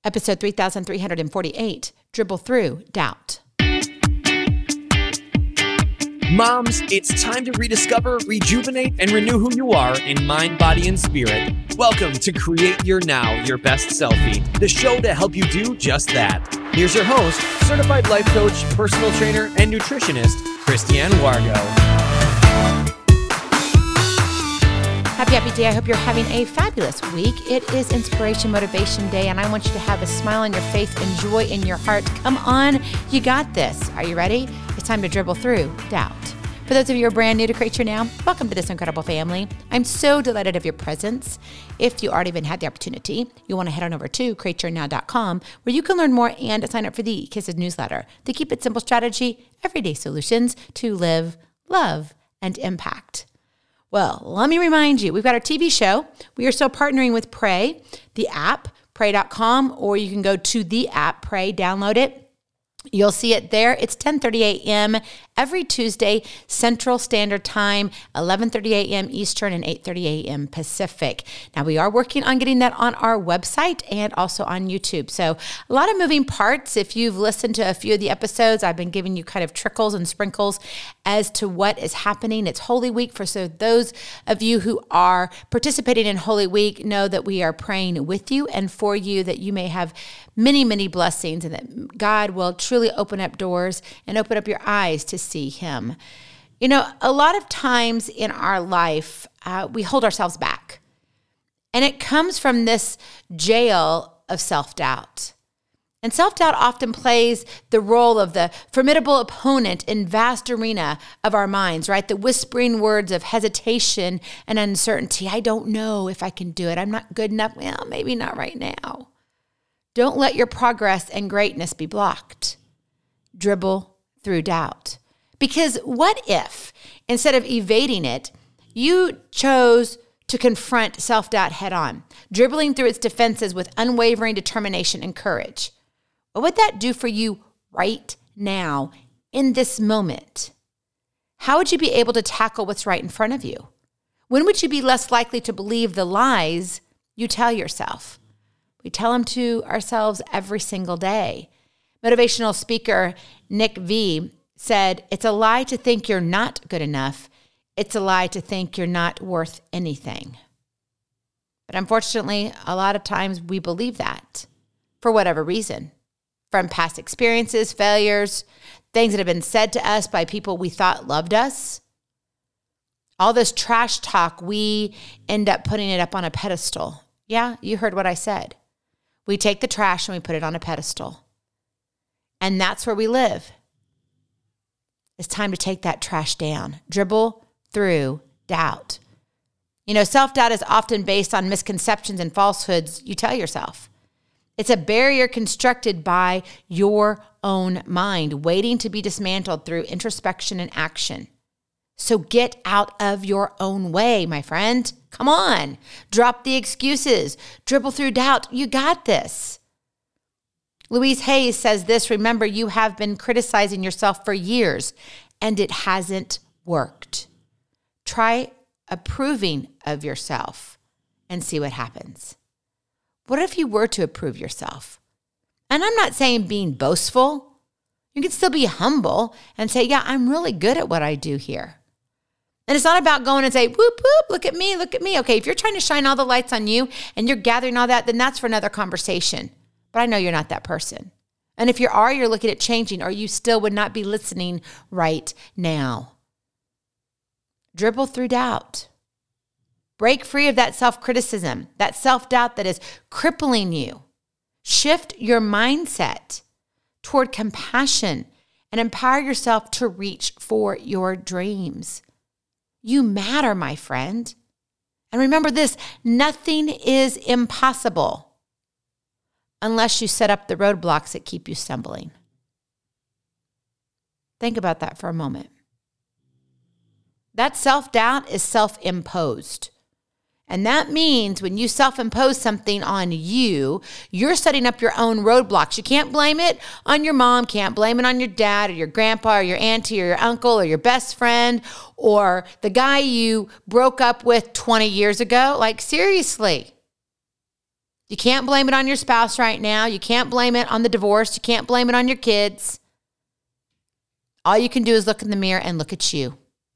Episode 3348, Dribble Through Doubt. Moms, it's time to rediscover, rejuvenate, and renew who you are in mind, body, and spirit. Welcome to Create Your Now, Your Best Selfie, the show to help you do just that. Here's your host, certified life coach, personal trainer, and nutritionist, Christiane Wargo. Happy day. I hope you're having a fabulous week. It is Inspiration Motivation Day, and I want you to have a smile on your face and joy in your heart. Come on, you got this. Are you ready? It's time to dribble through doubt. For those of you who are brand new to Create Your Now, welcome to this incredible family. I'm so delighted of your presence. If you already even had the opportunity, you want to head on over to createyournow.com, where you can learn more and sign up for the Kisses newsletter, the Keep It Simple strategy, everyday solutions to live, love, and impact. Well, let me remind you, we've got our TV show. We are still partnering with Pray, the app, pray.com, or you can go to the app, Pray, download it. You'll see it there. It's 10:30 a.m. every Tuesday, Central Standard Time, 11:30 a.m. Eastern, and 8:30 a.m. Pacific. Now, we are working on getting that on our website and also on YouTube. So a lot of moving parts. If you've listened to a few of the episodes, I've been giving you kind of trickles and sprinkles as to what is happening. It's Holy Week. So those of you who are participating in Holy Week know that we are praying with you and for you, that you may have many, many blessings and that God will truly open up doors and open up your eyes to see Him. You know, a lot of times in our life, we hold ourselves back. And it comes from this jail of self-doubt. And self-doubt often plays the role of the formidable opponent in vast arena of our minds, right? The whispering words of hesitation and uncertainty. I don't know if I can do it. I'm not good enough. Well, maybe not right now. Don't let your progress and greatness be blocked. Dribble through doubt. Because what if, instead of evading it, you chose to confront self-doubt head on, dribbling through its defenses with unwavering determination and courage? What would that do for you right now, in this moment? How would you be able to tackle what's right in front of you? When would you be less likely to believe the lies you tell yourself? We tell them to ourselves every single day. Motivational speaker Nick V said, "It's a lie to think you're not good enough. It's a lie to think you're not worth anything." But unfortunately, a lot of times we believe that for whatever reason. From past experiences, failures, things that have been said to us by people we thought loved us. All this trash talk, we end up putting it up on a pedestal. Yeah, you heard what I said. We take the trash and we put it on a pedestal. And that's where we live. It's time to take that trash down. Dribble through doubt. You know, self-doubt is often based on misconceptions and falsehoods you tell yourself. It's a barrier constructed by your own mind, waiting to be dismantled through introspection and action. So get out of your own way, my friend. Come on. Drop the excuses. Dribble through doubt. You got this. Louise Hayes says this: "Remember, you have been criticizing yourself for years, and it hasn't worked. Try approving of yourself and see what happens." What if you were to approve yourself? And I'm not saying being boastful. You can still be humble and say, yeah, I'm really good at what I do here. And it's not about going and say, whoop, whoop, look at me, look at me. Okay, if you're trying to shine all the lights on you and you're gathering all that, then that's for another conversation. But I know you're not that person. And if you are, you're looking at changing, or you still would not be listening right now. Dribble through doubt. Break free of that self-criticism, that self-doubt that is crippling you. Shift your mindset toward compassion and empower yourself to reach for your dreams. You matter, my friend. And remember this, nothing is impossible unless you set up the roadblocks that keep you stumbling. Think about that for a moment. That self-doubt is self-imposed. And that means when you self-impose something on you, you're setting up your own roadblocks. You can't blame it on your mom, can't blame it on your dad or your grandpa or your auntie or your uncle or your best friend or the guy you broke up with 20 years ago. Like, seriously. You can't blame it on your spouse right now. You can't blame it on the divorce. You can't blame it on your kids. All you can do is look in the mirror and look at you.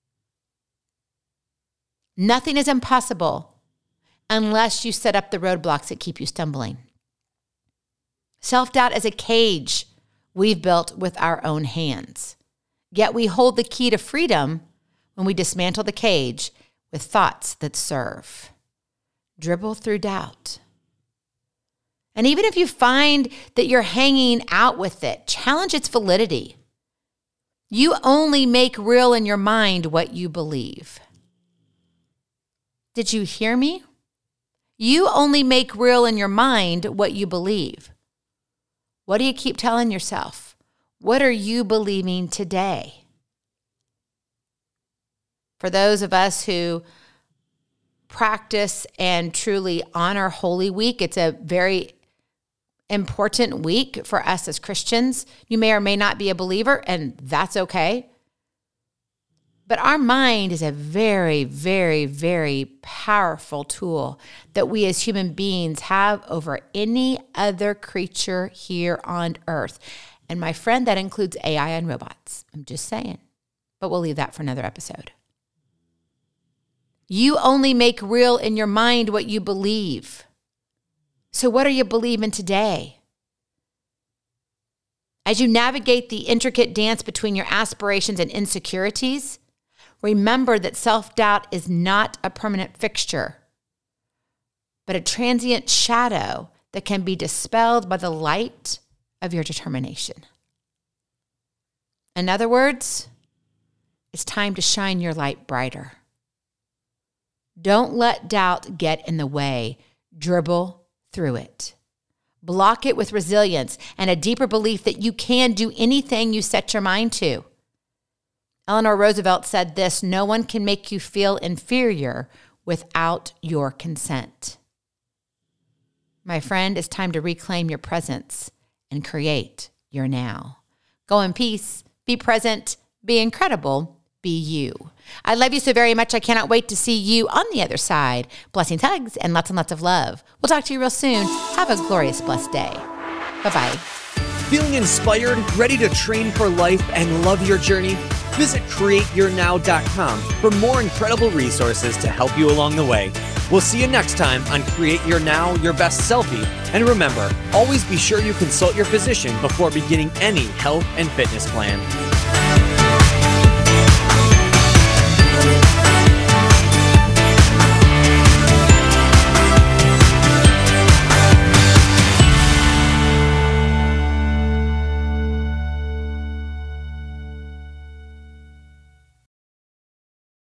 Nothing is impossible unless you set up the roadblocks that keep you stumbling. Self-doubt is a cage we've built with our own hands. Yet we hold the key to freedom when we dismantle the cage with thoughts that serve. Dribble through doubt. And even if you find that you're hanging out with it, challenge its validity. You only make real in your mind what you believe. Did you hear me? You only make real in your mind what you believe. What do you keep telling yourself? What are you believing today? For those of us who practice and truly honor Holy Week, it's a very important week for us as Christians. You may or may not be a believer, and that's okay. But our mind is a very, very, very powerful tool that we as human beings have over any other creature here on earth. And my friend, that includes AI and robots. I'm just saying. But we'll leave that for another episode. You only make real in your mind what you believe. So what are you believing today? As you navigate the intricate dance between your aspirations and insecurities, remember that self-doubt is not a permanent fixture, but a transient shadow that can be dispelled by the light of your determination. In other words, it's time to shine your light brighter. Don't let doubt get in the way. Dribble through it. Block it with resilience and a deeper belief that you can do anything you set your mind to. Eleanor Roosevelt said this: no one can make you feel inferior without your consent. My friend, it's time to reclaim your presence and create your now. Go in peace, be present, be incredible, be you. I love you so very much. I cannot wait to see you on the other side. Blessings, hugs, and lots of love. We'll talk to you real soon. Have a glorious, blessed day. Bye-bye. Feeling inspired, ready to train for life and love your journey? Visit createyournow.com for more incredible resources to help you along the way. We'll see you next time on Create Your Now, Your Best Selfie. And remember, always be sure you consult your physician before beginning any health and fitness plan.